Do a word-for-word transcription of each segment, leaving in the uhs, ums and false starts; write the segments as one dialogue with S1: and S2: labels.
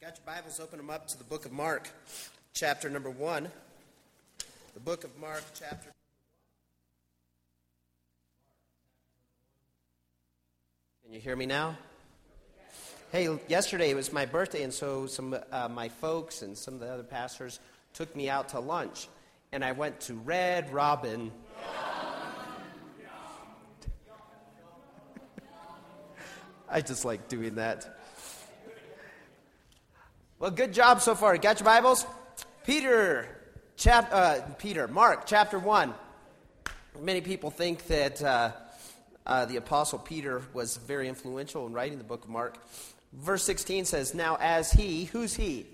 S1: Got your Bibles, open them up to the book of Mark, chapter number one. The book of Mark, chapter. Can you hear me now? Hey, yesterday it was my birthday, and so some uh, my folks and some of the other pastors took me out to lunch, and I went to Red Robin. I just like doing that. Well, good job so far. Got your Bibles? Peter, chap, uh, Peter, Mark, chapter one. Many people think that uh, uh, the Apostle Peter was very influential in writing the book of Mark. Verse sixteen says, "Now as he," who's he?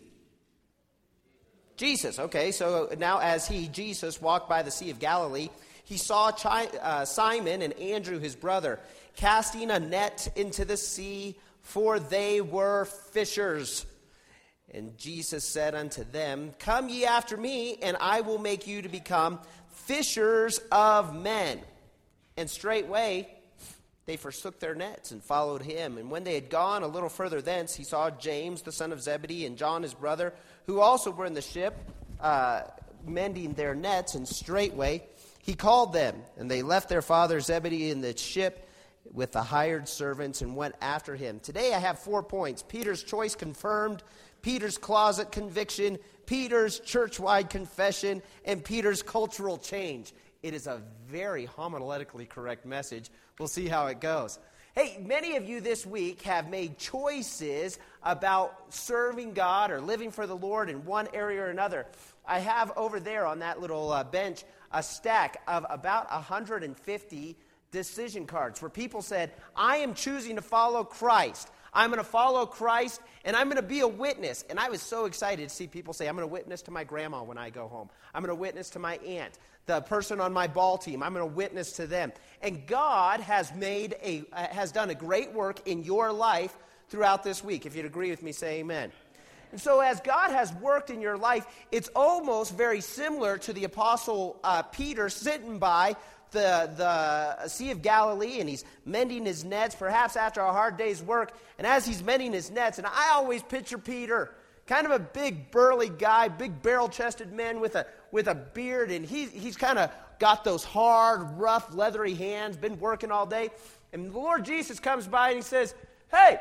S1: Jesus. Okay, so now as he, Jesus, walked by the Sea of Galilee, he saw Chi- uh, Simon and Andrew, his brother, casting a net into the sea, for they were fishers. And Jesus said unto them, Come ye after me, and I will make you to become fishers of men. And straightway they forsook their nets and followed him. And when they had gone a little further thence, he saw James the son of Zebedee and John his brother, who also were in the ship, uh, mending their nets. And straightway he called them, and they left their father Zebedee in the ship with the hired servants and went after him. Today I have four points: Peter's choice confirmed, Peter's closet conviction, Peter's church-wide confession, and Peter's cultural change. It is a very homiletically correct message. We'll see how it goes. Hey, many of you this week have made choices about serving God or living for the Lord in one area or another. I have over there on that little uh, bench a stack of about one hundred fifty decision cards where people said, I am choosing to follow Christ. I'm going to follow Christ, and I'm going to be a witness. And I was so excited to see people say, I'm going to witness to my grandma when I go home. I'm going to witness to my aunt, the person on my ball team. I'm going to witness to them. And God has made a uh, has done a great work in your life throughout this week. If you'd agree with me, say amen. And so as God has worked in your life, it's almost very similar to the Apostle uh, Peter sitting by the the Sea of Galilee, and he's mending his nets, perhaps after a hard day's work. And as he's mending his nets, and I always picture Peter, kind of a big burly guy, big barrel-chested man with a with a beard, and he, he's kind of got those hard, rough, leathery hands, been working all day. And the Lord Jesus comes by and he says, hey,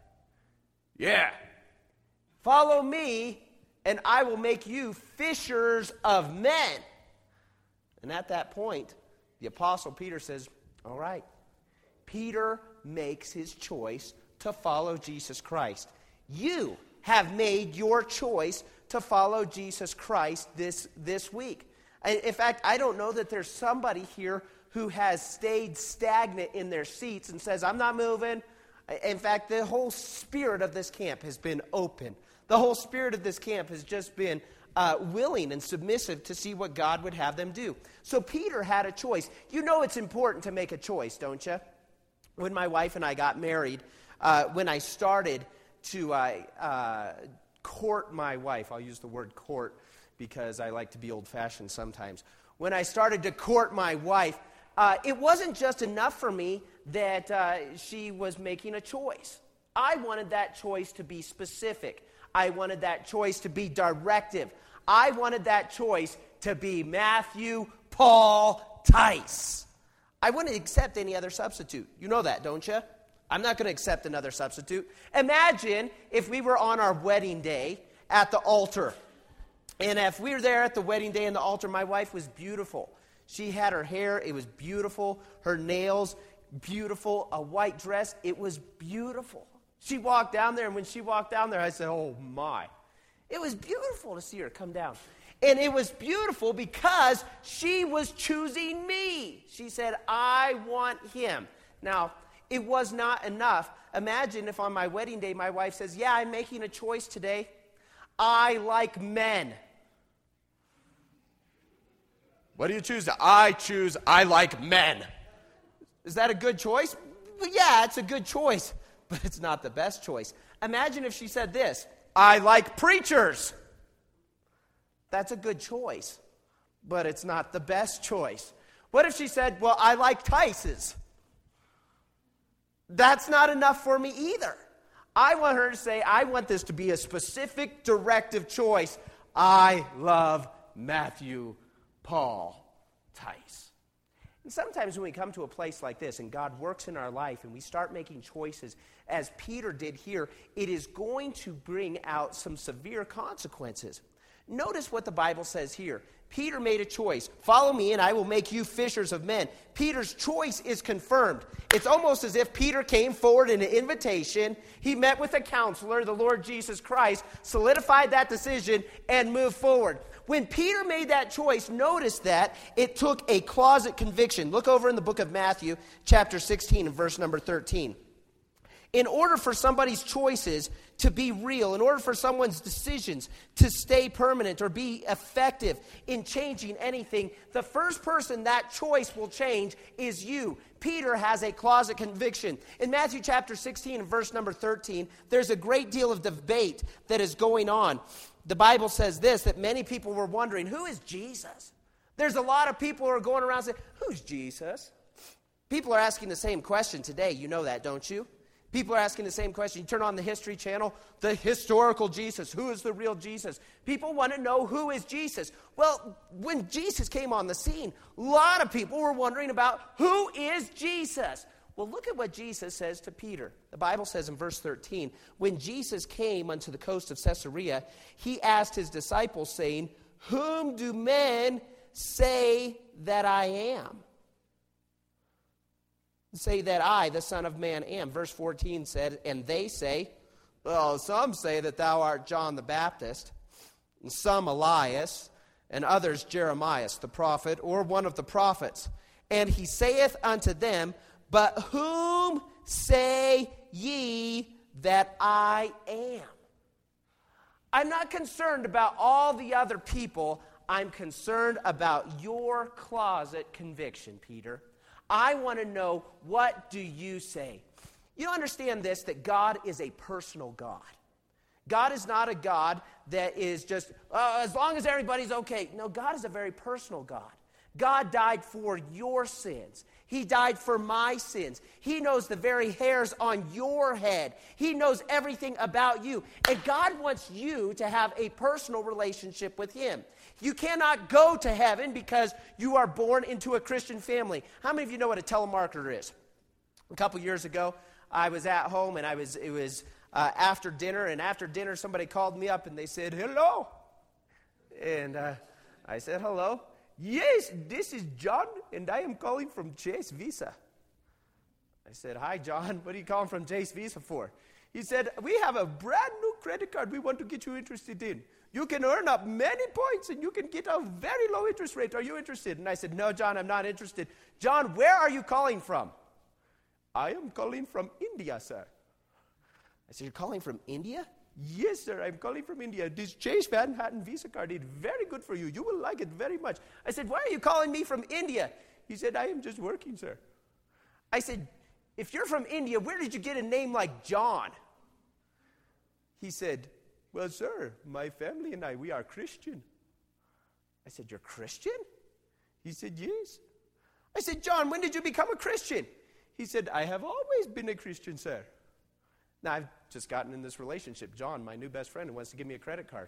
S1: yeah, follow me, and I will make you fishers of men. And at that point, the Apostle Peter says, all right. Peter makes his choice to follow Jesus Christ. You have made your choice to follow Jesus Christ this, this week. In fact, I don't know that there's somebody here who has stayed stagnant in their seats and says, I'm not moving. In fact, the whole spirit of this camp has been open. The whole spirit of this camp has just been Uh, willing and submissive to see what God would have them do. So Peter had a choice. You know it's important to make a choice, don't you? When my wife and I got married, uh, when I started to uh, uh, court my wife, I'll use the word court because I like to be old-fashioned sometimes. When I started to court my wife, uh, it wasn't just enough for me that uh, she was making a choice. I wanted that choice to be specific. I wanted that choice to be directive. I wanted that choice to be Matthew, Paul, Tice. I wouldn't accept any other substitute. You know that, don't you? I'm not going to accept another substitute. Imagine if we were on our wedding day at the altar. And if we were there at the wedding day and the altar, my wife was beautiful. She had her hair, it was beautiful. Her nails, beautiful. A white dress, it was beautiful. She walked down there, and when she walked down there, I said, oh, my. It was beautiful to see her come down. And it was beautiful because she was choosing me. She said, I want him. Now, it was not enough. Imagine if on my wedding day, my wife says, yeah, I'm making a choice today. I like men. What do you choose? I choose I like men. Is that a good choice? Well, yeah, it's a good choice. But it's not the best choice. Imagine if she said this, I like preachers. That's a good choice, but it's not the best choice. What if she said, well, I like Tice's? That's not enough for me either. I want her to say, I want this to be a specific directive choice. I love Matthew Paul Tice. And sometimes when we come to a place like this and God works in our life and we start making choices, as Peter did here, it is going to bring out some severe consequences. Notice what the Bible says here. Peter made a choice. Follow me and I will make you fishers of men. Peter's choice is confirmed. It's almost as if Peter came forward in an invitation. He met with a counselor, the Lord Jesus Christ, solidified that decision, and moved forward. When Peter made that choice, notice that it took a closet conviction. Look over in the book of Matthew, chapter sixteen, and verse number thirteen. In order for somebody's choices to be real, in order for someone's decisions to stay permanent or be effective in changing anything, the first person that choice will change is you. Peter has a closet conviction. In Matthew chapter sixteen and verse number thirteen, there's a great deal of debate that is going on. The Bible says this, that many people were wondering, who is Jesus? There's a lot of people who are going around saying, who's Jesus? People are asking the same question today. You know that, don't you? People are asking the same question. You turn on the History Channel, the historical Jesus. Who is the real Jesus? People want to know who is Jesus. Well, when Jesus came on the scene, a lot of people were wondering about who is Jesus. Well, look at what Jesus says to Peter. The Bible says in verse thirteen, when Jesus came unto the coast of Caesarea, he asked his disciples, saying, whom do men say that I am? Say that I, the Son of Man, am. Verse fourteen said, and they say, well, some say that thou art John the Baptist, and some Elias, and others Jeremiah, the prophet, or one of the prophets. And he saith unto them, but whom say ye that I am? I'm not concerned about all the other people. I'm concerned about your closet conviction, Peter. I want to know, what do you say? You understand this, that God is a personal God. God is not a God that is just, uh, as long as everybody's okay. No, God is a very personal God. God died for your sins. He died for my sins. He knows the very hairs on your head. He knows everything about you. And God wants you to have a personal relationship with Him. You cannot go to heaven because you are born into a Christian family. How many of you know what a telemarketer is? A couple years ago, I was at home and I was it was uh, after dinner, and after dinner somebody called me up and they said, hello. And uh, I said, hello. Yes, this is John, and I am calling from Chase Visa. I said, hi, John. What are you calling from Chase Visa for? He said, we have a brand new credit card we want to get you interested in. You can earn up many points, and you can get a very low interest rate. Are you interested? And I said, no, John, I'm not interested. John, where are you calling from? I am calling from India, sir. I said, you're calling from India? Yes, sir, I'm calling from India. This Chase Van Houten Visa card is very good for you. You will like it very much. I said, why are you calling me from India? He said, I am just working, sir. I said, if you're from India, where did you get a name like John? He said, well, sir, my family and I, we are Christian. I said, you're Christian? He said, yes. I said, John, when did you become a Christian? He said, I have always been a Christian, sir. Now, I've just gotten in this relationship. John, my new best friend, who wants to give me a credit card.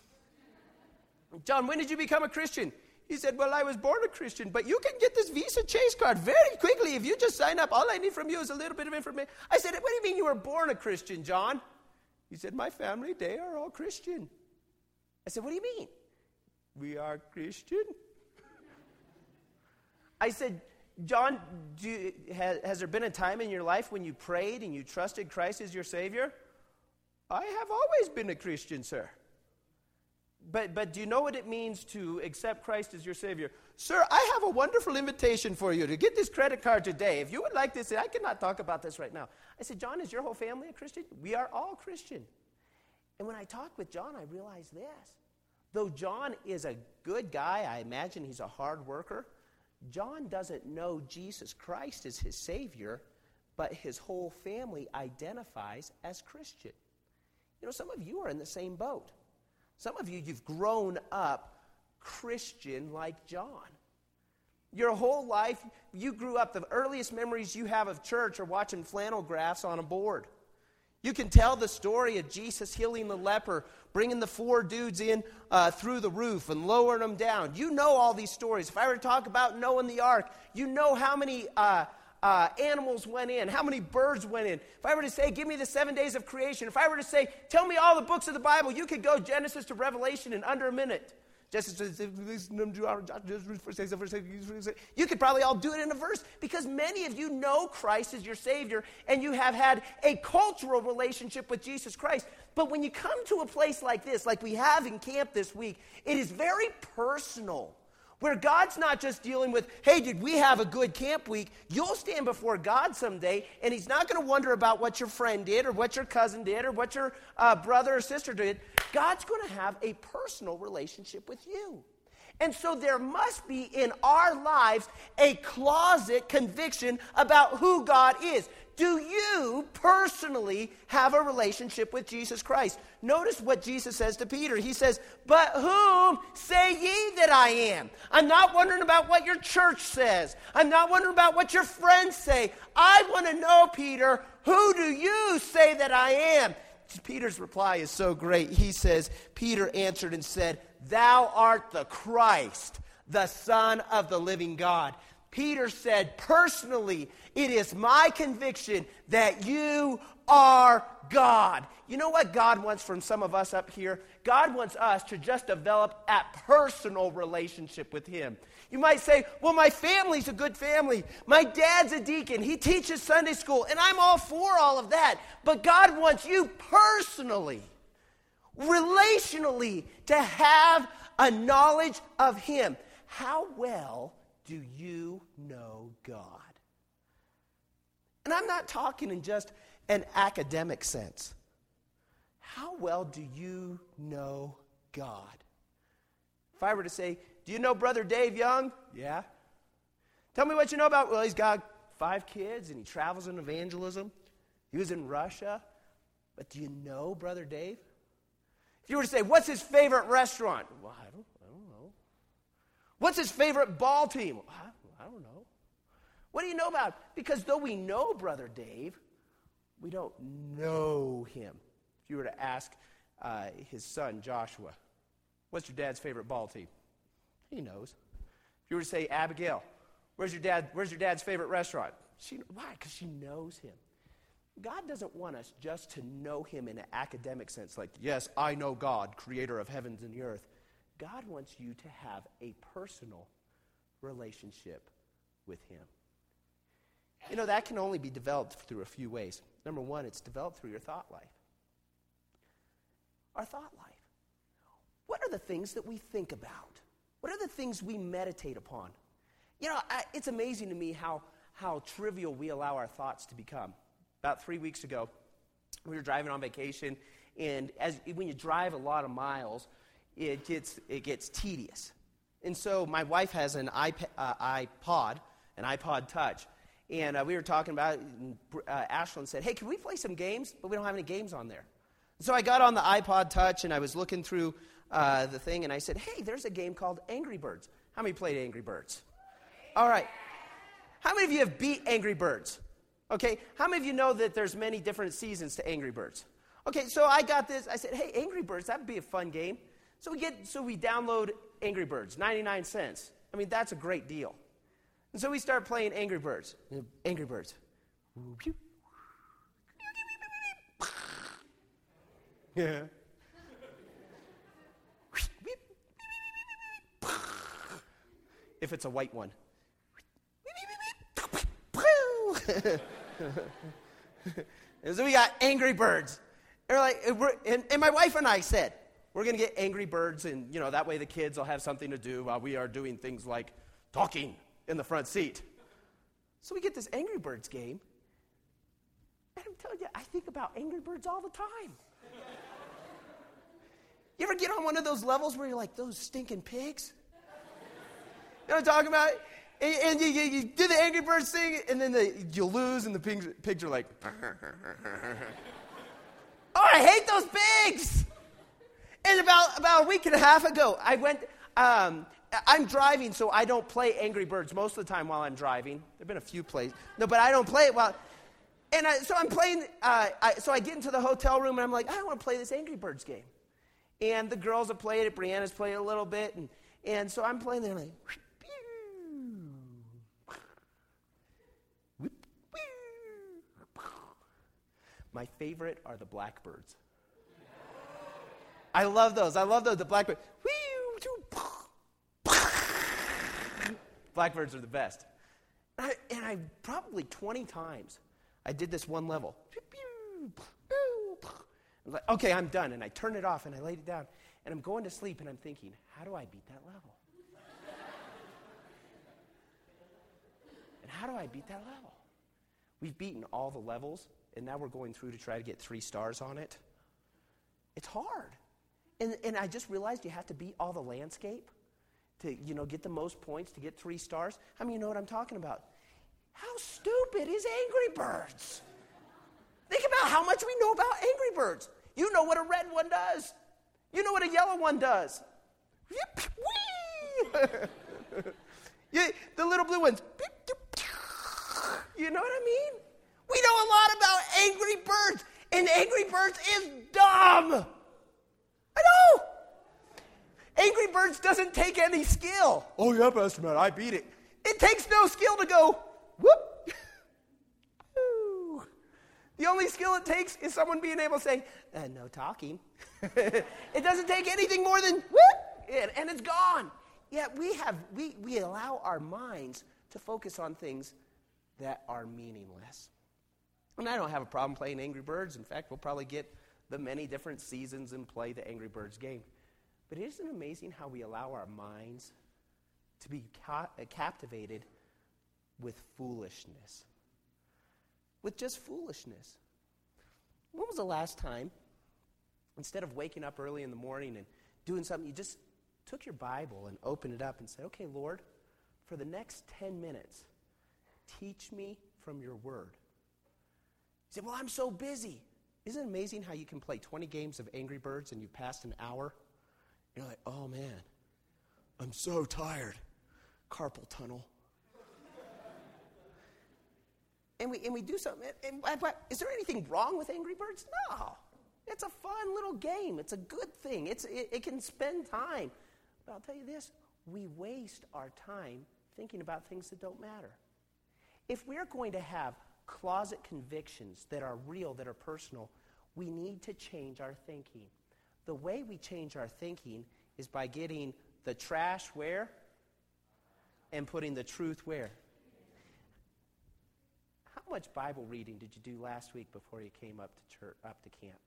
S1: John, when did you become a Christian? He said, well, I was born a Christian, but you can get this Visa Chase card very quickly. If you just sign up, all I need from you is a little bit of information. I said, what do you mean you were born a Christian, John? He said, my family, they are all Christian. I said, what do you mean? We are Christian. I said, John, do you, has, has there been a time in your life when you prayed and you trusted Christ as your Savior? I have always been a Christian, sir. But but do you know what it means to accept Christ as your Savior? Sir, I have a wonderful invitation for you to get this credit card today. If you would like this, I cannot talk about this right now. I said, John, is your whole family a Christian? We are all Christian. And when I talked with John, I realized this. Though John is a good guy, I imagine he's a hard worker, John doesn't know Jesus Christ as his Savior, but his whole family identifies as Christian. You know, some of you are in the same boat. Some of you, you've grown up Christian like John. Your whole life, you grew up, the earliest memories you have of church are watching flannel graphs on a board. You can tell the story of Jesus healing the leper, bringing the four dudes in uh, through the roof and lowering them down. You know all these stories. If I were to talk about Noah and the ark, you know how many uh, uh, animals went in, how many birds went in. If I were to say, give me the seven days of creation, if I were to say, tell me all the books of the Bible, you could go Genesis to Revelation in under a minute. You could probably all do it in a verse because many of you know Christ as your Savior and you have had a cultural relationship with Jesus Christ. But when you come to a place like this, like we have in camp this week, it is very personal. Where God's not just dealing with, hey, did we have a good camp week? You'll stand before God someday, and he's not going to wonder about what your friend did or what your cousin did or what your uh, brother or sister did. God's going to have a personal relationship with you. And so there must be in our lives a closet conviction about who God is. Do you personally have a relationship with Jesus Christ? Notice what Jesus says to Peter. He says, but whom say ye that I am? I'm not wondering about what your church says. I'm not wondering about what your friends say. I want to know, Peter, who do you say that I am? Peter's reply is so great. He says, Peter answered and said, thou art the Christ, the Son of the living God. Peter said, personally, it is my conviction that you are God. You know what God wants from some of us up here? God wants us to just develop a personal relationship with him. You might say, well, my family's a good family. My dad's a deacon. He teaches Sunday school, and I'm all for all of that. But God wants you personally, relationally, to have a knowledge of him. How well do you know God? And I'm not talking in just an academic sense. How well do you know God? If I were to say, do you know Brother Dave Young? Yeah. Tell me what you know about, well, he's got five kids and he travels in evangelism. He was in Russia. But do you know Brother Dave? If you were to say, what's his favorite restaurant? Well, I don't, I don't know. What's his favorite ball team? Well, I, I don't know. What do you know about? Because though we know Brother Dave, we don't know him. If you were to ask uh, his son, Joshua, what's your dad's favorite ball team? He knows. If you were to say, Abigail, where's your dad? Where's your dad's favorite restaurant? She, why? Because she knows him. God doesn't want us just to know him in an academic sense, like, yes, I know God, creator of heavens and the earth. God wants you to have a personal relationship with him. You know, that can only be developed through a few ways. Number one, it's developed through your thought life. Our thought life. What are the things that we think about? What are the things we meditate upon? You know, I, it's amazing to me how, how trivial we allow our thoughts to become. About three weeks ago, we were driving on vacation, and as when you drive a lot of miles, it gets it gets tedious. And so my wife has an iPad, uh, iPod, an iPod Touch, and uh, we were talking about it, and uh, Ashlyn said, hey, can we play some games? But we don't have any games on there. So I got on the iPod Touch, and I was looking through uh, the thing, and I said, hey, there's a game called Angry Birds. How many played Angry Birds? All right. How many of you have beat Angry Birds? Okay. How many of you know that there's many different seasons to Angry Birds? Okay, so I got this. I said, hey, Angry Birds, that would be a fun game. So we get, so we download Angry Birds, ninety-nine cents. I mean, that's a great deal. And so we start playing Angry Birds. Angry Birds. Yeah. If it's a white one. And so we got Angry Birds. And, we're like, and, we're, and, and my wife and I said, we're going to get Angry Birds, and you know that way the kids will have something to do while we are doing things like talking in the front seat. So we get this Angry Birds game, and I'm telling you, I think about Angry Birds all the time. You ever get on one of those levels where you're like, those stinking pigs? You know what I'm talking about? And, and you, you, you do the Angry Birds thing, and then the, you lose, and the pigs, pigs are like, oh, I hate those pigs! And about, about a week and a half ago, I went, um, I'm driving, so I don't play Angry Birds most of the time while I'm driving. There have been a few plays. No, but I don't play it while, and I, so I'm playing, uh, I, so I get into the hotel room, and I'm like, I want to play this Angry Birds game. And the girls have played it. Brianna's played it a little bit. And, and so I'm playing there, and I'm like, my favorite are the blackbirds. I love those. I love those, the blackbirds. Blackbirds are the best. And I, and I probably twenty times, I did this one level. I'm like, okay, I'm done. And I turned it off, and I laid it down. And I'm going to sleep, and I'm thinking, how do I beat that level? And how do I beat that level? We've beaten all the levels, and now we're going through to try to get three stars on it. It's hard. And, and I just realized you have to beat all the landscape to, you know, get the most points to get three stars. How many of you know what I'm talking about? How stupid is Angry Birds? Think about how much we know about Angry Birds. You know what a red one does. You know what a yellow one does. Yeah, the little blue ones. You know what I mean? We know a lot about Angry Birds, and Angry Birds is dumb. I know. Angry Birds doesn't take any skill. Oh, yeah, Pastor Matt, I beat it. It takes no skill to go, whoop. The only skill it takes is someone being able to say, uh, no talking. It doesn't take anything more than whoop, and, and it's gone. Yet we have we, we allow our minds to focus on things that are meaningless. And I don't have a problem playing Angry Birds. In fact, we'll probably get the many different seasons and play the Angry Birds game. But isn't it amazing how we allow our minds to be ca- captivated with foolishness? With just foolishness. When was the last time, instead of waking up early in the morning and doing something, you just took your Bible and opened it up and said, okay, Lord, for the next ten minutes, teach me from your word. You say, well, I'm so busy. Isn't it amazing how you can play twenty games of Angry Birds and you passed an hour? You're like, oh, man, I'm so tired. Carpal tunnel. And we and we do something. And, and, is there anything wrong with Angry Birds? No. It's a fun little game. It's a good thing. It's it, it can spend time. But I'll tell you this, we waste our time thinking about things that don't matter. If we're going to have closet convictions that are real, that are personal, we need to change our thinking. The way we change our thinking is by getting the trash where? And putting the truth where? How much Bible reading did you do last week before you came up to church, up to camp?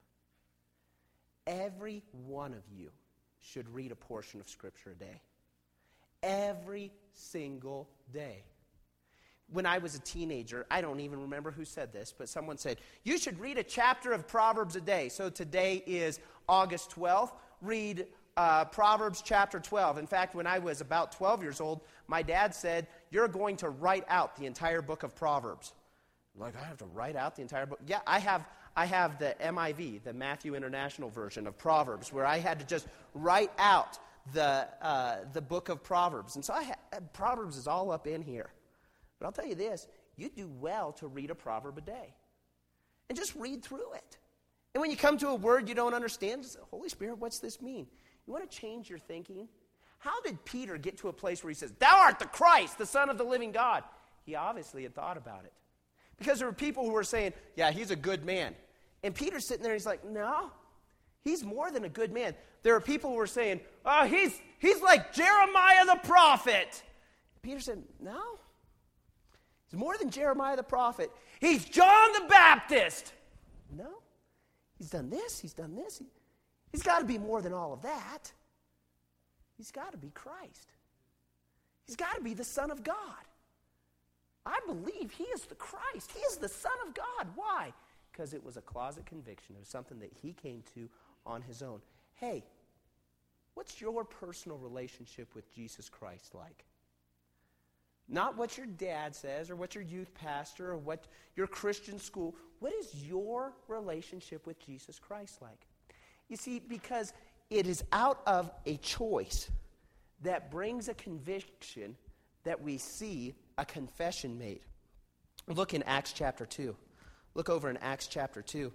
S1: Every one of you should read a portion of Scripture a day. Every single day. When I was a teenager, I don't even remember who said this, but someone said, you should read a chapter of Proverbs a day. So today is August twelfth. Read uh, Proverbs chapter twelve. In fact, when I was about twelve years old, my dad said, you're going to write out the entire book of Proverbs. Like, I have to write out the entire book? Yeah, I have I have the M I V, the Matthew International Version of Proverbs, where I had to just write out the uh, the book of Proverbs. And so I ha- Proverbs is all up in here. But I'll tell you this, you do well to read a proverb a day. And just read through it. And when you come to a word you don't understand, just say, Holy Spirit, what's this mean? You want to change your thinking? How did Peter get to a place where he says, thou art the Christ, the Son of the living God? He obviously had thought about it. Because there were people who were saying, yeah, he's a good man. And Peter's sitting there and he's like, no, he's more than a good man. There are people who were saying, oh, he's, he's like Jeremiah the prophet. Peter said, no. He's more than Jeremiah the prophet. He's John the Baptist. No. He's done this. He's done this. He, he's got to be more than all of that. He's got to be Christ. He's got to be the Son of God. I believe he is the Christ. He is the Son of God. Why? Because it was a closet conviction. It was something that he came to on his own. Hey, what's your personal relationship with Jesus Christ like? Not what your dad says or what your youth pastor or what your Christian school. What is your relationship with Jesus Christ like? You see, because it is out of a choice that brings a conviction that we see a confession made. Look in Acts chapter two. Look over in Acts chapter two.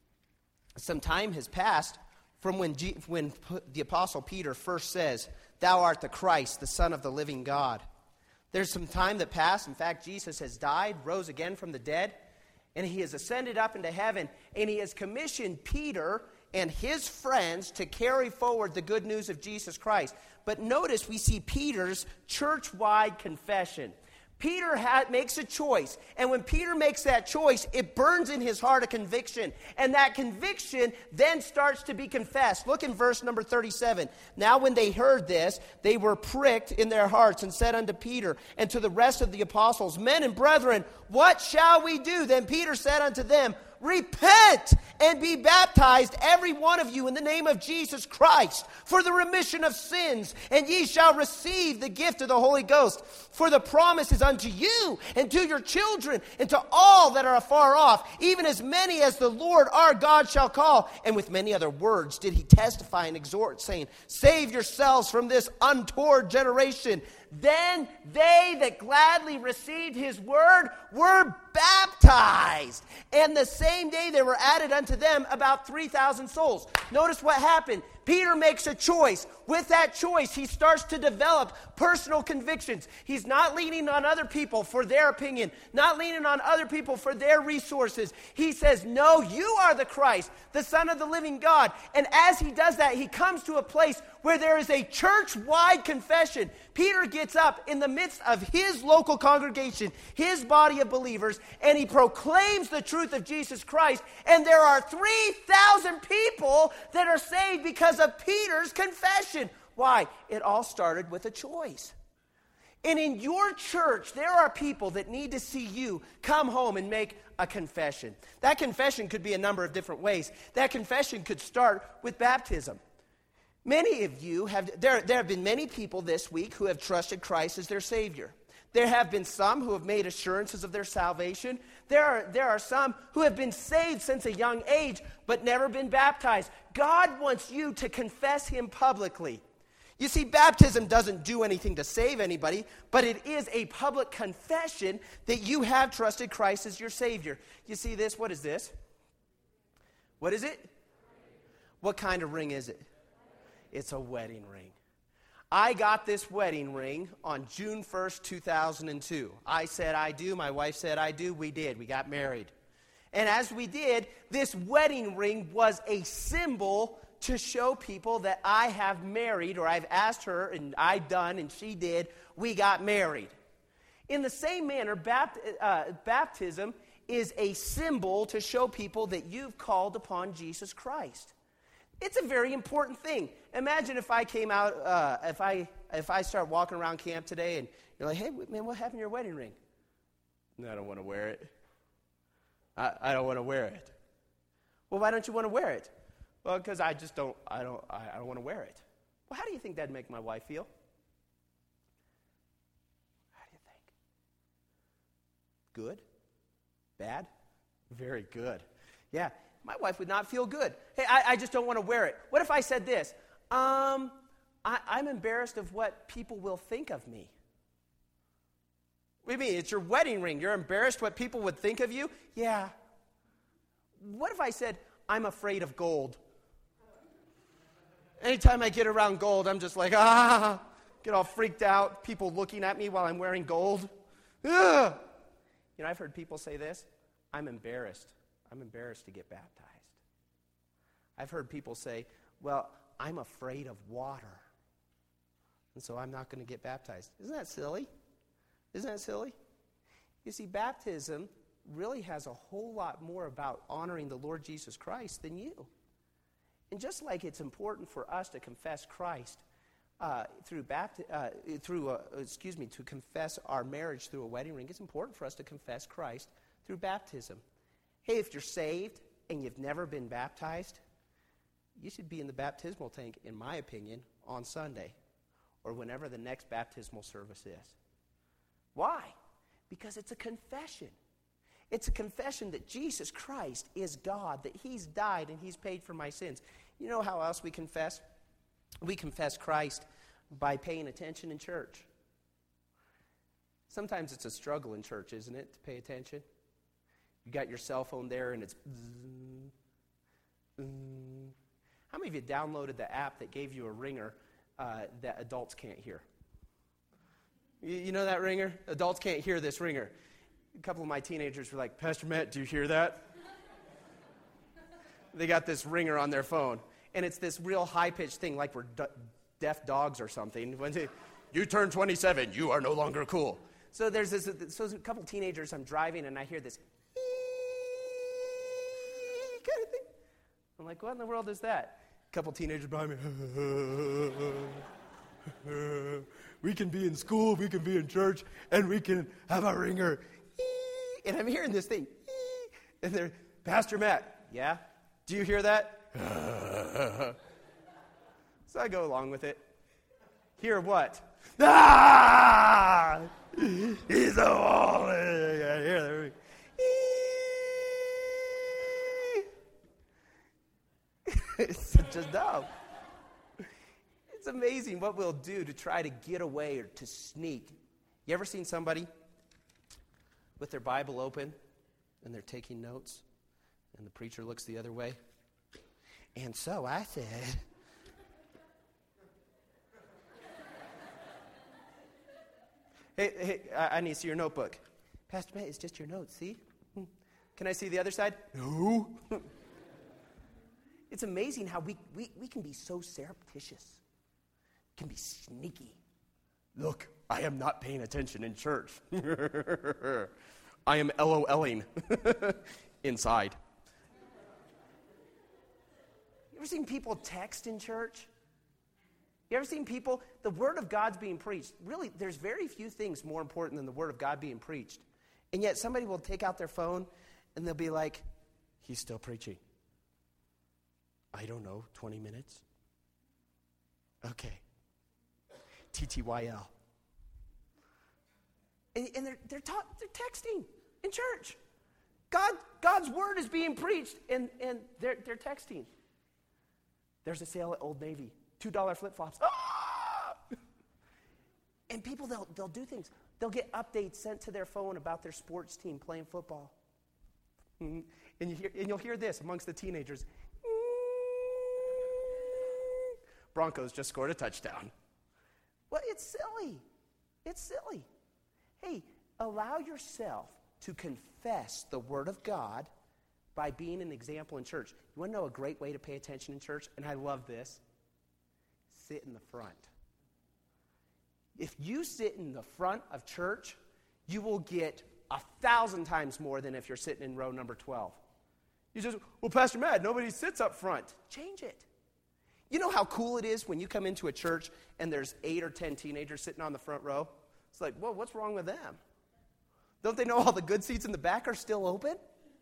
S1: Some time has passed from when, G- when the Apostle Peter first says, "Thou art the Christ, the Son of the living God." There's some time that passed. In fact, Jesus has died, rose again from the dead, and he has ascended up into heaven, and he has commissioned Peter and his friends to carry forward the good news of Jesus Christ. But notice we see Peter's church-wide confession. Peter ha- makes a choice, and when Peter makes that choice, it burns in his heart a conviction, and that conviction then starts to be confessed. Look in verse number thirty-seven. "Now when they heard this, they were pricked in their hearts, and said unto Peter and to the rest of the apostles, 'Men and brethren, what shall we do?' Then Peter said unto them, 'Repent and be baptized, every one of you, in the name of Jesus Christ, for the remission of sins, and ye shall receive the gift of the Holy Ghost. For the promise is unto you, and to your children, and to all that are afar off, even as many as the Lord our God shall call.' And with many other words did he testify and exhort, saying, 'Save yourselves from this untoward generation.' Then they that gladly received his word were baptized. And the same day there were added unto them about three thousand souls." Notice what happened. Peter makes a choice. With that choice, he starts to develop personal convictions. He's not leaning on other people for their opinion, not leaning on other people for their resources. He says, "No, you are the Christ, the Son of the living God." And as he does that, he comes to a place where there is a church-wide confession. Peter gets up in the midst of his local congregation, his body of believers, and he proclaims the truth of Jesus Christ. And there are three thousand people that are saved because of Peter's confession. Why? It all started with a choice. And in your church, there are people that need to see you come home and make a confession. That confession could be a number of different ways. That confession could start with baptism. Many of you have, there, there have been many people this week who have trusted Christ as their Savior. There have been some who have made assurances of their salvation. There are, there are some who have been saved since a young age, but never been baptized. God wants you to confess him publicly. You see, baptism doesn't do anything to save anybody, but it is a public confession that you have trusted Christ as your Savior. You see this? What is this? What is it? What kind of ring is it? It's a wedding ring. I got this wedding ring on June first, two thousand two. I said I do. My wife said I do. We did. We got married. And as we did, this wedding ring was a symbol to show people that I have married, or I've asked her, and I've done, and she did. We got married. In the same manner, bapt- uh, baptism is a symbol to show people that you've called upon Jesus Christ. It's a very important thing. Imagine if I came out, uh, if I if I start walking around camp today and you're like, "Hey, man, what happened to your wedding ring?" No, I don't want to wear it. I, I don't want to wear it. Well, why don't you want to wear it? Well, because I just don't, I don't, I, I don't want to wear it. Well, how do you think that'd make my wife feel? How do you think? Good? Bad? Very good. Yeah. My wife would not feel good. Hey, I, I just don't want to wear it. What if I said this? Um, I, I'm embarrassed of what people will think of me. What do you mean? It's your wedding ring. You're embarrassed what people would think of you? Yeah. What if I said, I'm afraid of gold? Anytime I get around gold, I'm just like, ah, get all freaked out. People looking at me while I'm wearing gold. Ugh. You know, I've heard people say this. I'm embarrassed. I'm embarrassed to get baptized. I've heard people say, well, I'm afraid of water, and so I'm not going to get baptized. Isn't that silly? Isn't that silly? You see, baptism really has a whole lot more about honoring the Lord Jesus Christ than you. And just like it's important for us to confess Christ uh, through bapti- uh, through uh, excuse me, to confess our marriage through a wedding ring, it's important for us to confess Christ through baptism. Hey, if you're saved and you've never been baptized, you should be in the baptismal tank, in my opinion, on Sunday or whenever the next baptismal service is. Why? Because it's a confession. It's a confession that Jesus Christ is God, that he's died and he's paid for my sins. You know how else we confess? We confess Christ by paying attention in church. Sometimes it's a struggle in church, isn't it, to pay attention? You got your cell phone there, and it's... Zzz, zzz. How many of you downloaded the app that gave you a ringer uh, that adults can't hear? You, you know that ringer? Adults can't hear this ringer. A couple of my teenagers were like, Pastor Matt, do you hear that? They got this ringer on their phone, and it's this real high-pitched thing, like we're d- deaf dogs or something. When they, you turn twenty-seven, you are no longer cool. So there's this. So there's a couple teenagers. I'm driving, and I hear this kind of thing. I'm like, what in the world is that? A couple teenagers behind me. We can be in school, we can be in church, and we can have a ringer. And I'm hearing this thing. And they're, Pastor Matt, yeah? Do you hear that? So I go along with it. Hear what? Ah! He's a wall. I hear that. It's just dumb. It's amazing what we'll do to try to get away or to sneak. You ever seen somebody with their Bible open and they're taking notes and the preacher looks the other way? And so I said, hey, hey, I, I need to see your notebook. Pastor Matt, it's just your notes, see? Can I see the other side? No. It's amazing how we, we, we can be so surreptitious, can be sneaky. Look, I am not paying attention in church. I am LOLing inside. You ever seen people text in church? You ever seen people, the Word of God's being preached. Really, there's very few things more important than the Word of God being preached. And yet somebody will take out their phone and they'll be like, he's still preaching. I don't know, twenty minutes? Okay. T T Y L. And, and they're they're, ta- they're texting in church. God God's word is being preached, and, and they're they're texting. There's a sale at Old Navy, two dollar flip flops. Ah! And people they'll they'll do things. They'll get updates sent to their phone about their sports team playing football. Mm-hmm. And you hear and you'll hear this amongst the teenagers. Broncos just scored a touchdown. Well, it's silly. It's silly. Hey, allow yourself to confess the Word of God by being an example in church. You want to know a great way to pay attention in church? And I love this. Sit in the front. If you sit in the front of church, you will get a thousand times more than if you're sitting in row number twelve. You just, well, Pastor Matt, nobody sits up front. Change it. You know how cool it is when you come into a church and there's eight or ten teenagers sitting on the front row? It's like, whoa, what's wrong with them? Don't they know all the good seats in the back are still open?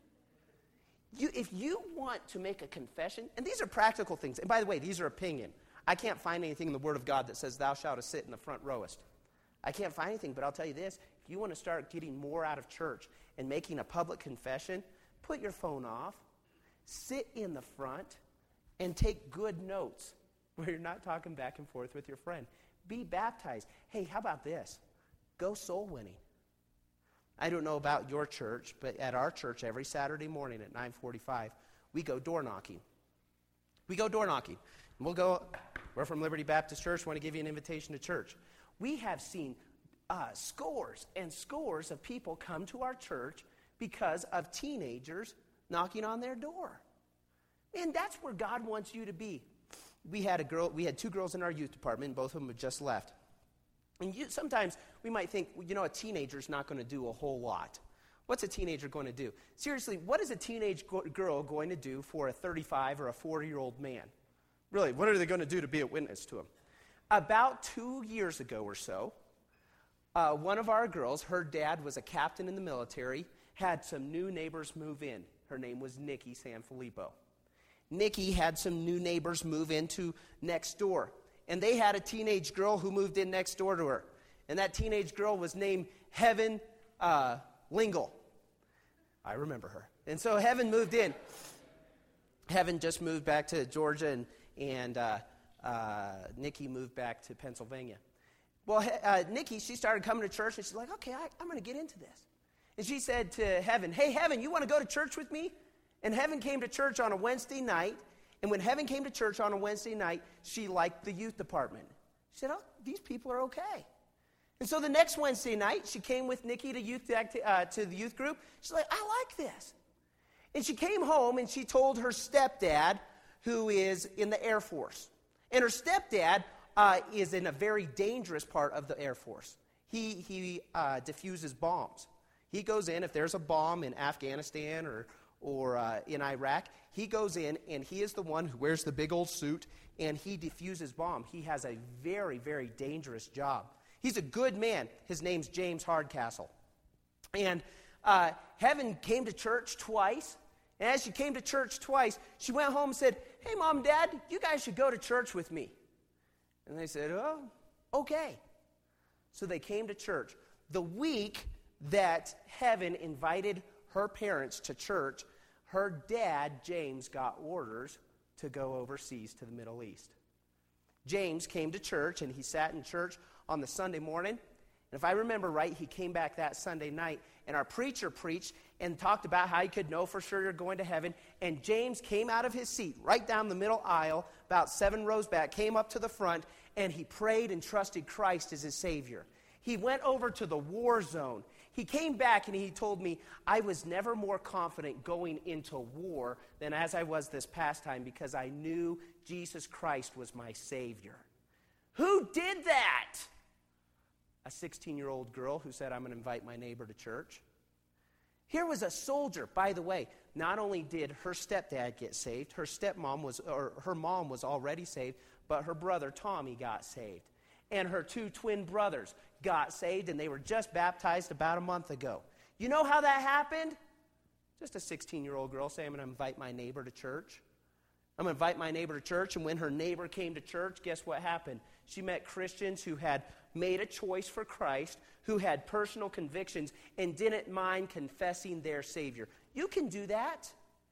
S1: You, if you want to make a confession, and these are practical things, and by the way, these are opinion. I can't find anything in the Word of God that says thou shalt sit in the front rowest. I can't find anything, but I'll tell you this. If you want to start getting more out of church and making a public confession, put your phone off, sit in the front, and take good notes where you're not talking back and forth with your friend. Be baptized. Hey, how about this? Go soul winning. I don't know about your church, but at our church every Saturday morning at nine forty-five, we go door knocking. We go door knocking. And we'll go, we're from Liberty Baptist Church, want to give you an invitation to church. We have seen uh, scores and scores of people come to our church because of teenagers knocking on their door. And that's where God wants you to be. We had a girl. We had two girls in our youth department, and both of them had just left. And you, sometimes we might think, well, you know, a teenager's not going to do a whole lot. What's a teenager going to do? Seriously, what is a teenage go- girl going to do for a thirty-five or a forty-year-old man? Really, what are they going to do to be a witness to him? About two years ago or so, uh, one of our girls, her dad was a captain in the military, had some new neighbors move in. Her name was Nikki Sanfilippo. Nikki had some new neighbors move into next door. And they had a teenage girl who moved in next door to her. And that teenage girl was named Heaven uh, Lingle. I remember her. And so Heaven moved in. Heaven just moved back to Georgia, and, and uh, uh, Nikki moved back to Pennsylvania. Well, uh, Nikki, she started coming to church, and she's like, okay, I, I'm going to get into this. And she said to Heaven, hey, Heaven, you want to go to church with me? And Heaven came to church on a Wednesday night. And when Heaven came to church on a Wednesday night, she liked the youth department. She said, oh, these people are okay. And so the next Wednesday night, she came with Nikki to, youth, uh, to the youth group. She's like, I like this. And she came home and she told her stepdad, who is in the Air Force. And her stepdad uh, is in a very dangerous part of the Air Force. He, he uh, diffuses bombs. He goes in, if there's a bomb in Afghanistan or, or uh, in Iraq, he goes in and he is the one who wears the big old suit and he diffuses bomb. He has a very, very dangerous job. He's a good man. His name's James Hardcastle. And uh, Heaven came to church twice. And as she came to church twice, she went home and said, hey, Mom, Dad, you guys should go to church with me. And they said, oh, okay. So they came to church. The week that Heaven invited her parents to church, her dad, James, got orders to go overseas to the Middle East. James came to church, and he sat in church on the Sunday morning. And if I remember right, he came back that Sunday night, and our preacher preached and talked about how you could know for sure you're going to heaven. And James came out of his seat right down the middle aisle, about seven rows back, came up to the front, and he prayed and trusted Christ as his Savior. He went over to the war zone. He came back and he told me, I was never more confident going into war than as I was this past time because I knew Jesus Christ was my Savior. Who did that? A sixteen-year-old girl who said, I'm going to invite my neighbor to church. Here was a soldier. By the way, not only did her stepdad get saved, her stepmom was, or her mom was already saved, but her brother Tommy got saved. And her two twin brothers got saved, and they were just baptized about a month ago. You know how that happened? Just a sixteen-year-old girl saying, I'm going to invite my neighbor to church. I'm going to invite my neighbor to church, and when her neighbor came to church, guess what happened? She met Christians who had made a choice for Christ, who had personal convictions, and didn't mind confessing their Savior. You can do that.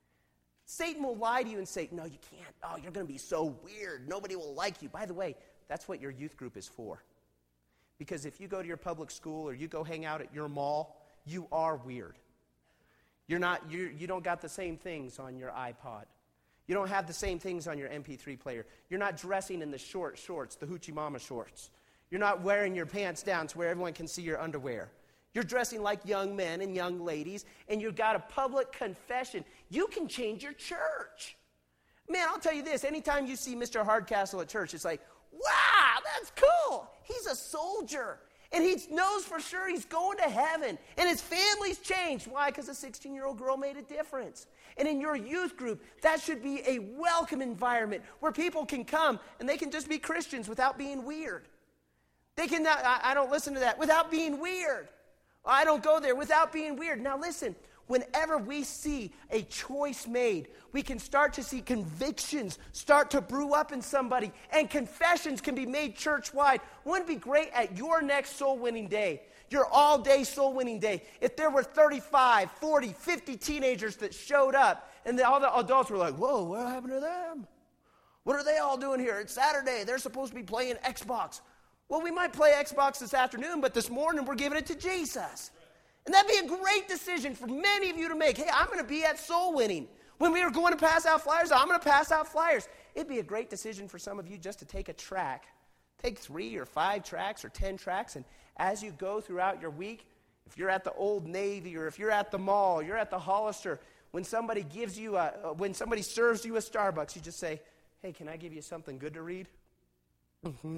S1: Satan will lie to you and say, no, you can't. Oh, you're going to be so weird. Nobody will like you. By the way, that's what your youth group is for. Because if you go to your public school or you go hang out at your mall, you are weird. You're not, you you don't got the same things on your iPod. You don't have the same things on your M P three player. You're not dressing in the short shorts, the hoochie mama shorts. You're not wearing your pants down to where everyone can see your underwear. You're dressing like young men and young ladies, and you've got a public confession. You can change your church. Man, I'll tell you this. Anytime you see Mister Hardcastle at church, it's like, wow, that's cool. He's a soldier. And he knows for sure he's going to heaven. And his family's changed. Why? Because a sixteen-year-old girl made a difference. And in your youth group, that should be a welcome environment where people can come and they can just be Christians without being weird. They can, I, I don't listen to that, without being weird. I don't go there without being weird. Now listen, whenever we see a choice made, we can start to see convictions start to brew up in somebody, and confessions can be made church-wide. Wouldn't it be great at your next soul-winning day, your all-day soul-winning day, if there were thirty-five, forty, fifty teenagers that showed up, and the, all the adults were like, whoa, what happened to them? What are they all doing here? It's Saturday. They're supposed to be playing Xbox. Well, we might play Xbox this afternoon, but this morning we're giving it to Jesus. And that'd be a great decision for many of you to make. Hey, I'm going to be at soul winning. When we are going to pass out flyers, I'm going to pass out flyers. It'd be a great decision for some of you just to take a track. Take three or five tracks or ten tracks, and as you go throughout your week, if you're at the Old Navy or if you're at the mall, you're at the Hollister, when somebody gives you a, when somebody serves you a Starbucks, you just say, hey, can I give you something good to read? Mm-hmm.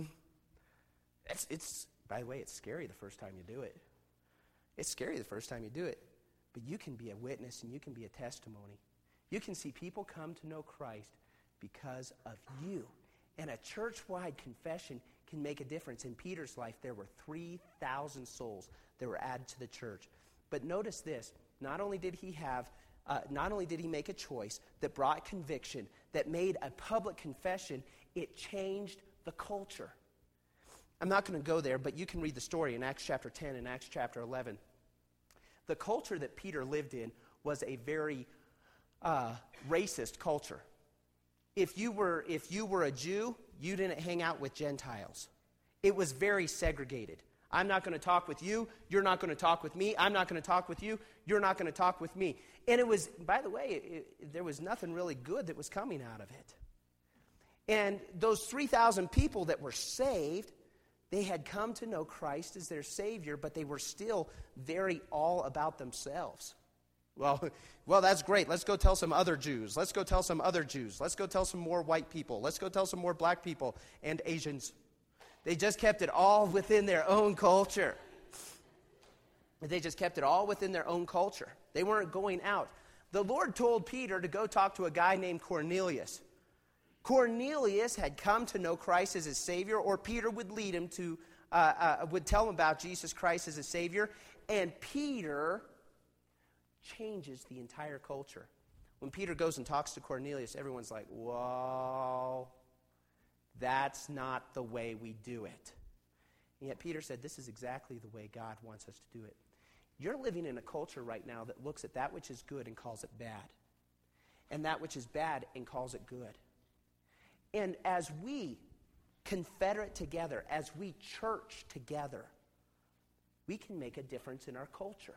S1: It's, it's, by the way, it's scary the first time you do it. It's scary the first time you do it. But you can be a witness and you can be a testimony. You can see people come to know Christ because of you. And a church-wide confession can make a difference. In Peter's life, there were three thousand souls that were added to the church. But notice this. Not only did he have, uh, not only did he make a choice that brought conviction, that made a public confession, it changed the culture. I'm not going to go there, but you can read the story in Acts chapter ten and Acts chapter eleven. The culture that Peter lived in was a very uh, racist culture. If you were, if you were a Jew, you didn't hang out with Gentiles. It was very segregated. I'm not going to talk with you. You're not going to talk with me. I'm not going to talk with you. You're not going to talk with me. And it was, by the way, it, it, there was nothing really good that was coming out of it. And those three thousand people that were saved, they had come to know Christ as their Savior, but they were still very all about themselves. Well, well, that's great. Let's go tell some other Jews. Let's go tell some other Jews. Let's go tell some more white people. Let's go tell some more black people and Asians. They just kept it all within their own culture. They just kept it all within their own culture. They weren't going out. The Lord told Peter to go talk to a guy named Cornelius. Cornelius had come to know Christ as his Savior, or Peter would lead him to, uh, uh, would tell him about Jesus Christ as his Savior, and Peter changes the entire culture. When Peter goes and talks to Cornelius, everyone's like, whoa, that's not the way we do it. And yet Peter said, this is exactly the way God wants us to do it. You're living in a culture right now that looks at that which is good and calls it bad, and that which is bad and calls it good. And as we confederate together, as we church together, we can make a difference in our culture.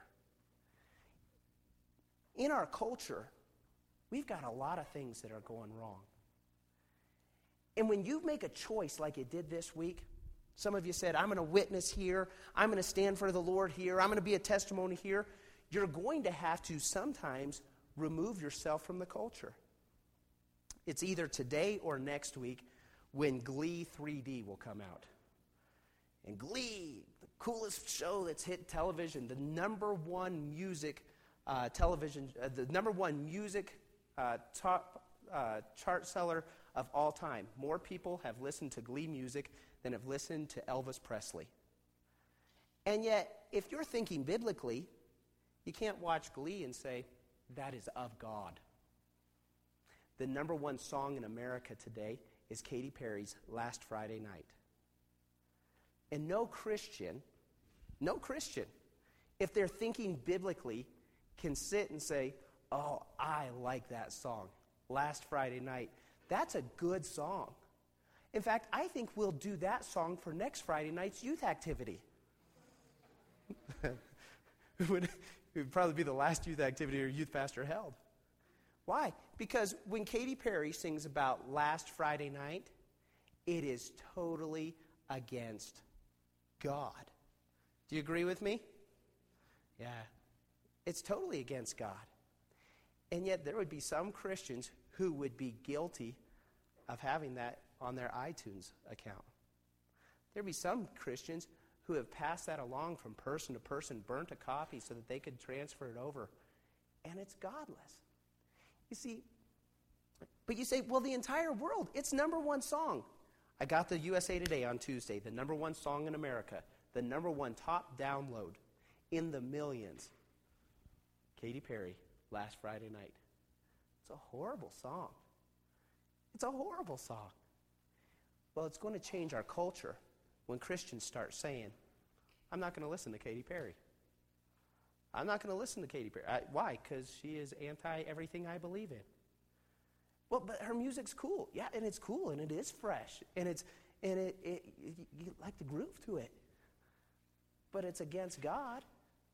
S1: In our culture, we've got a lot of things that are going wrong. And when you make a choice like you did this week, some of you said, I'm going to witness here, I'm going to stand for the Lord here, I'm going to be a testimony here, you're going to have to sometimes remove yourself from the culture. It's either today or next week when Glee three D will come out. And Glee, the coolest show that's hit television, the number one music uh, television, uh, the number one music uh, top uh, chart seller of all time. More people have listened to Glee music than have listened to Elvis Presley. And yet, if you're thinking biblically, you can't watch Glee and say, that is of God. The number one song in America today is Katy Perry's Last Friday Night. And no Christian, no Christian, if they're thinking biblically, can sit and say, oh, I like that song, Last Friday Night. That's a good song. In fact, I think we'll do that song for next Friday night's youth activity. it, would, it would probably be the last youth activity your youth pastor held. Why? Because when Katy Perry sings about Last Friday Night, it is totally against God. Do you agree with me? Yeah. It's totally against God. And yet there would be some Christians who would be guilty of having that on their iTunes account. There'd be some Christians who have passed that along from person to person, burnt a copy so that they could transfer it over. And it's godless. You see, but you say, well, the entire world, it's number one song. I got the U S A Today on Tuesday, the number one song in America, the number one top download in the millions. Katy Perry, Last Friday Night. It's a horrible song. It's a horrible song. Well, it's going to change our culture when Christians start saying, I'm not going to listen to Katy Perry. I'm not going to listen to Katy Perry. I, why? Because she is anti-everything I believe in. Well, but her music's cool. Yeah, and it's cool, and it is fresh, and it's and it, it, it you like the groove to it. But it's against God,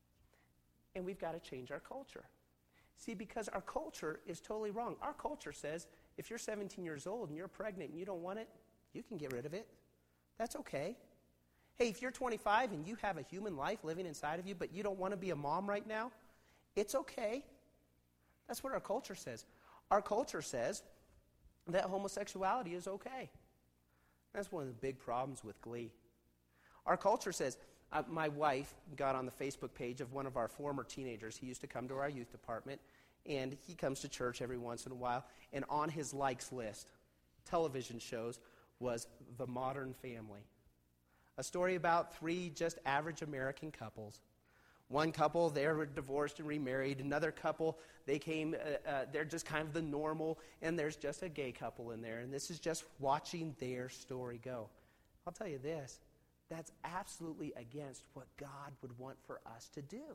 S1: and we've got to change our culture. See, because our culture is totally wrong. Our culture says if you're seventeen years old and you're pregnant and you don't want it, you can get rid of it. That's okay. Hey, if you're twenty-five and you have a human life living inside of you, but you don't want to be a mom right now, it's okay. That's what our culture says. Our culture says that homosexuality is okay. That's one of the big problems with Glee. Our culture says, uh, my wife got on the Facebook page of one of our former teenagers. He used to come to our youth department, and he comes to church every once in a while, and on his likes list, television shows, was The Modern Family. A story about three just average American couples. One couple, they were divorced and remarried. Another couple, they came, uh, uh, they're just kind of the normal, and there's just a gay couple in there. And this is just watching their story go. I'll tell you this, that's absolutely against what God would want for us to do.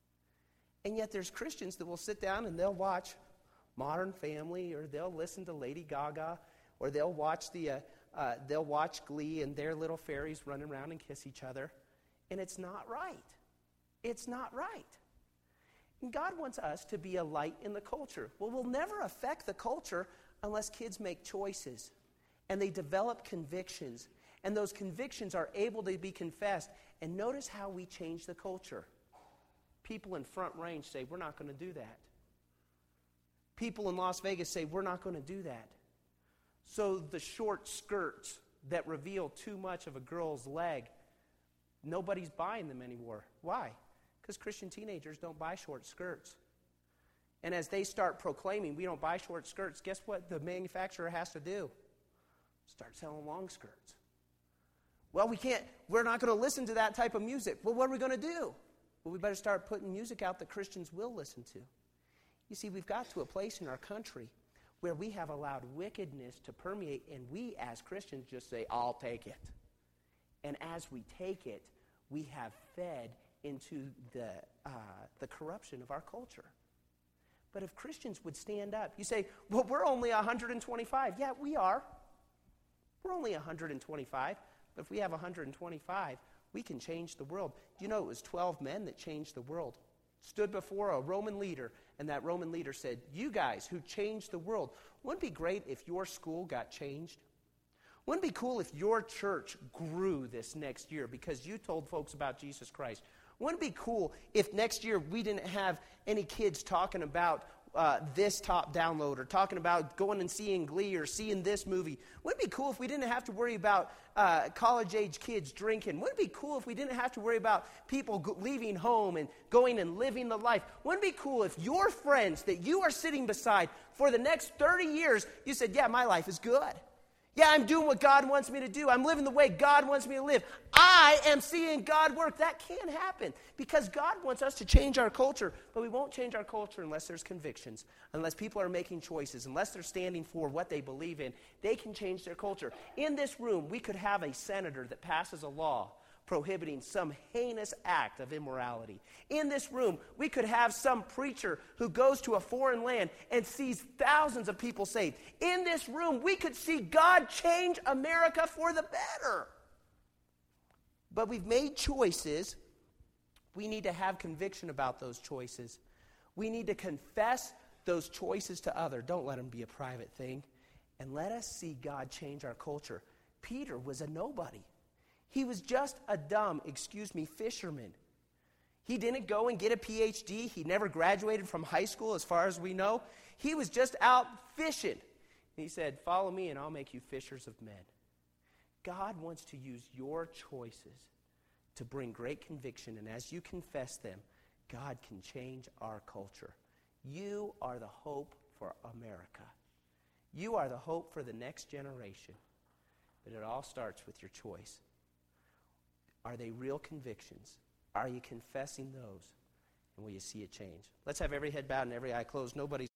S1: And yet there's Christians that will sit down and they'll watch Modern Family, or they'll listen to Lady Gaga, or they'll watch the uh, uh, they'll watch Glee and their little fairies run around and kiss each other.
S2: And it's not right. It's not right. And God wants us to be a light in the culture. Well, we'll never affect the culture unless kids make choices and they develop convictions. And those convictions are able to be confessed. And notice how we change the culture. People in Front Range say, we're not going to do that. People in Las Vegas say, we're not going to do that. So the short skirts that reveal too much of a girl's leg, nobody's buying them anymore. Why? Because Christian teenagers don't buy short skirts. And as they start proclaiming, we don't buy short skirts, guess what the manufacturer has to do? Start selling long skirts. Well, we can't, we're not going to listen to that type of music. Well, what are we going to do? Well, we better start putting music out that Christians will listen to. You see, we've got to a place in our country where we have allowed wickedness to permeate, and we as Christians just say, I'll take it. And as we take it, we have fed into the, uh, the corruption of our culture. But if Christians would stand up, you say, well, we're only one hundred twenty-five. Yeah, we are. We're only one hundred twenty-five. But if we have one hundred twenty-five, we can change the world. Do you know it was twelve men that changed the world? Stood before a Roman leader, and that Roman leader said, you guys who changed the world, wouldn't it be great if your school got changed? Wouldn't it be cool if your church grew this next year because you told folks about Jesus Christ? Wouldn't it be cool if next year we didn't have any kids talking about uh, this top download or talking about going and seeing Glee or seeing this movie? Wouldn't it be cool if we didn't have to worry about uh, college-age kids drinking? Wouldn't it be cool if we didn't have to worry about people go- leaving home and going and living the life? Wouldn't it be cool if your friends that you are sitting beside for the next thirty years, you said, yeah, my life is good. Yeah, I'm doing what God wants me to do. I'm living the way God wants me to live. I am seeing God work. That can't happen because God wants us to change our culture, but we won't change our culture unless there's convictions, unless people are making choices, unless they're standing for what they believe in. They can change their culture. In this room, we could have a senator that passes a law prohibiting some heinous act of immorality. In this room, we could have some preacher who goes to a foreign land and sees thousands of people saved. In this room, we could see God change America for the better. But we've made choices. We need to have conviction about those choices. We need to confess those choices to others. Don't let them be a private thing. And let us see God change our culture. Peter was a nobody. He was just a dumb, excuse me, fisherman. He didn't go and get a P H D. He never graduated from high school as far as we know. He was just out fishing. And he said, follow me and I'll make you fishers of men. God wants to use your choices to bring great conviction. And as you confess them, God can change our culture. You are the hope for America. You are the hope for the next generation. But it all starts with your choice. Are they real convictions? Are you confessing those? And will you see a change? Let's have every head bowed and every eye closed. Nobody's